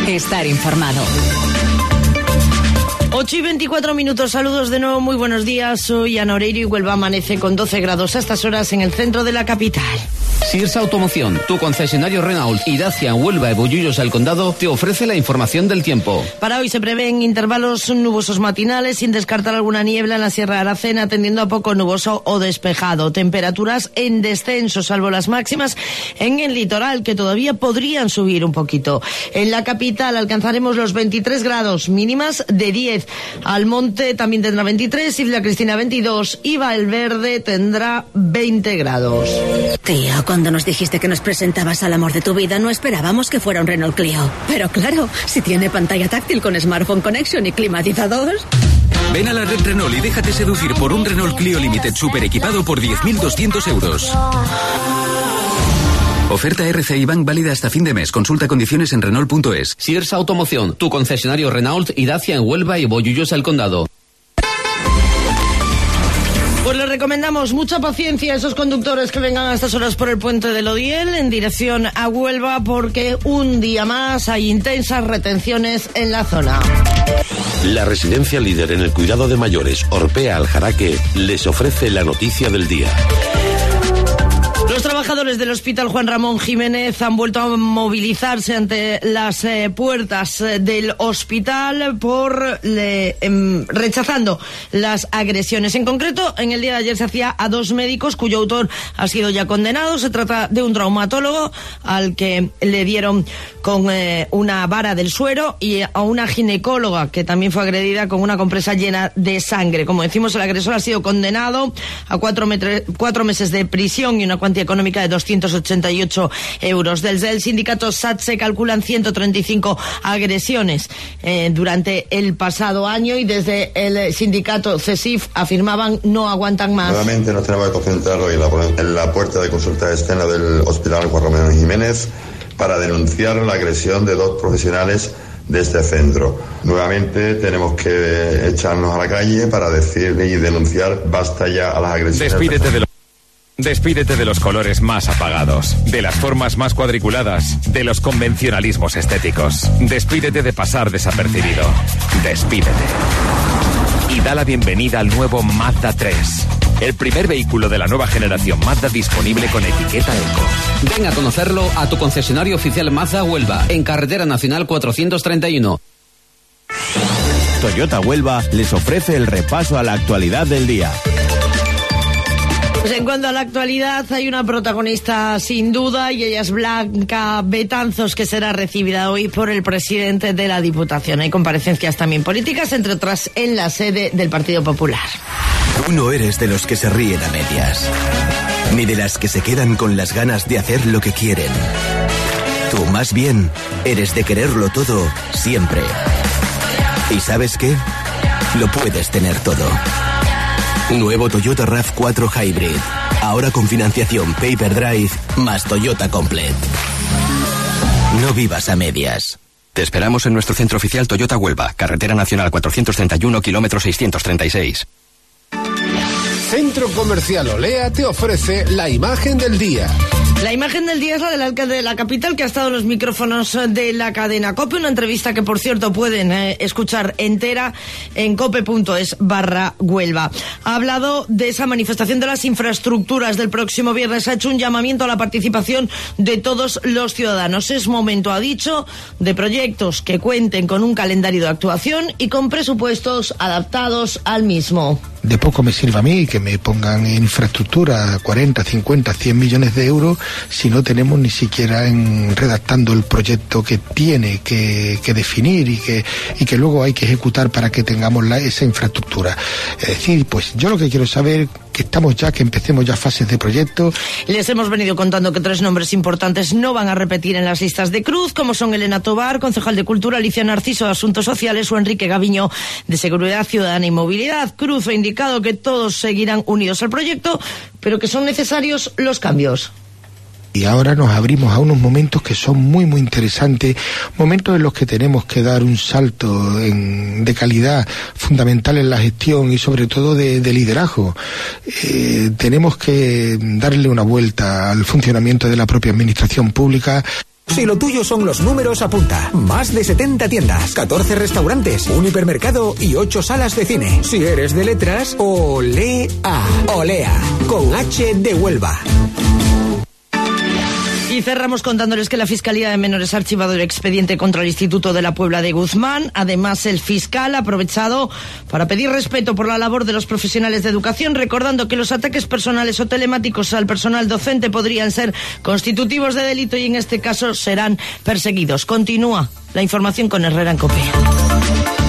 estar informado. 8:24, saludos de nuevo, muy buenos días. Soy Ana Oreiro y Huelva amanece con 12 grados a estas horas en el centro de la capital. Sears Automoción, tu concesionario Renault y Dacia en Huelva y Bollullos al Condado, te ofrece la información del tiempo. Para hoy se prevén intervalos nubosos matinales, sin descartar alguna niebla en la Sierra de Aracena, tendiendo a poco nuboso o despejado. Temperaturas en descenso, salvo las máximas en el litoral, que todavía podrían subir un poquito. En la capital alcanzaremos los 23 grados, mínimas de 10. Almonte también tendrá 23, Isla Cristina 22 y Valverde tendrá 20 grados. Tío, cuando nos dijiste que nos presentabas al amor de tu vida, no esperábamos que fuera un Renault Clio. Pero claro, si tiene pantalla táctil con Smartphone Connection y climatizador. Ven a la red Renault y déjate seducir por un Renault Clio Limited super equipado por 10.200 euros. Oferta RCI Bank válida hasta fin de mes. Consulta condiciones en Renault.es. Sears Automoción, tu concesionario Renault y Dacia en Huelva y Bollullos al Condado. Pues les recomendamos mucha paciencia a esos conductores que vengan a estas horas por el puente del Odiel en dirección a Huelva, porque un día más hay intensas retenciones en la zona. La residencia líder en el cuidado de mayores, Orpea Aljaraque, les ofrece la noticia del día. Los trabajadores del Hospital Juan Ramón Jiménez han vuelto a movilizarse ante las puertas del hospital rechazando las agresiones. En concreto, en el día de ayer se hacía a 2 médicos cuyo autor ha sido ya condenado. Se trata de un traumatólogo al que le dieron con una vara del suero, y a una ginecóloga que también fue agredida con una compresa llena de sangre. Como decimos, el agresor ha sido condenado a 4 meses de prisión y una cuantía económica de 288 euros. Desde el sindicato SATSE calculan 135 agresiones durante el pasado año, y desde el sindicato CESIF afirmaban no aguantan más. Nuevamente nos tenemos que concentrar hoy en la puerta de consulta externa del Hospital Juan Ramón Jiménez para denunciar la agresión de 2 profesionales de este centro. Nuevamente tenemos que echarnos a la calle para decir y denunciar basta ya a las agresiones. Despídete de los colores más apagados, de las formas más cuadriculadas, de los convencionalismos estéticos. Despídete de pasar desapercibido. Despídete. Y da la bienvenida al nuevo Mazda 3. El primer vehículo de la nueva generación Mazda disponible con etiqueta Eco. Ven a conocerlo a tu concesionario oficial Mazda Huelva, en Carretera Nacional 431. Toyota Huelva les ofrece el repaso a la actualidad del día. Pues en cuanto a la actualidad, hay una protagonista sin duda, y ella es Blanca Betanzos, que será recibida hoy por el presidente de la Diputación. Hay comparecencias también políticas, entre otras en la sede del Partido Popular. Tú no eres de los que se ríen a medias, ni de las que se quedan con las ganas de hacer lo que quieren. Tú más bien eres de quererlo todo siempre. ¿Y sabes qué? Lo puedes tener todo. Nuevo Toyota RAV4 Hybrid. Ahora con financiación Paper Drive más Toyota Complete. No vivas a medias. Te esperamos en nuestro centro oficial Toyota Huelva, Carretera Nacional 431, kilómetro 636. Centro Comercial Olea te ofrece la imagen del día. La imagen del día es la del alcalde de la capital, que ha estado en los micrófonos de la cadena COPE, una entrevista que, por cierto, pueden escuchar entera en cope.es/Huelva. Ha hablado de esa manifestación de las infraestructuras del próximo viernes, ha hecho un llamamiento a la participación de todos los ciudadanos. Es momento, ha dicho, de proyectos que cuenten con un calendario de actuación y con presupuestos adaptados al mismo. De poco me sirve a mí que me pongan en infraestructura 40, 50, 100 millones de euros si no tenemos ni siquiera redactando el proyecto que tiene que definir y que luego hay que ejecutar para que tengamos esa infraestructura. Es decir, pues yo lo que quiero saber que empecemos ya fases de proyecto. Les hemos venido contando que 3 nombres importantes no van a repetir en las listas de Cruz, como son Elena Tobar, concejal de Cultura, Alicia Narciso de Asuntos Sociales o Enrique Gaviño de Seguridad Ciudadana y Movilidad. Cruz ha indicado que todos seguirán unidos al proyecto, pero que son necesarios los cambios. Y ahora nos abrimos a unos momentos que son muy, muy interesantes, momentos en los que tenemos que dar un salto de calidad fundamental en la gestión y sobre todo de liderazgo. Tenemos que darle una vuelta al funcionamiento de la propia administración pública. Si lo tuyo son los números, apunta. Más de 70 tiendas, 14 restaurantes, un hipermercado y 8 salas de cine. Si eres de letras, Olea. Olea, con H de Huelva. Y cerramos contándoles que la Fiscalía de Menores ha archivado el expediente contra el Instituto de la Puebla de Guzmán. Además, el fiscal ha aprovechado para pedir respeto por la labor de los profesionales de educación, recordando que los ataques personales o telemáticos al personal docente podrían ser constitutivos de delito y en este caso serán perseguidos. Continúa la información con Herrera en COPE.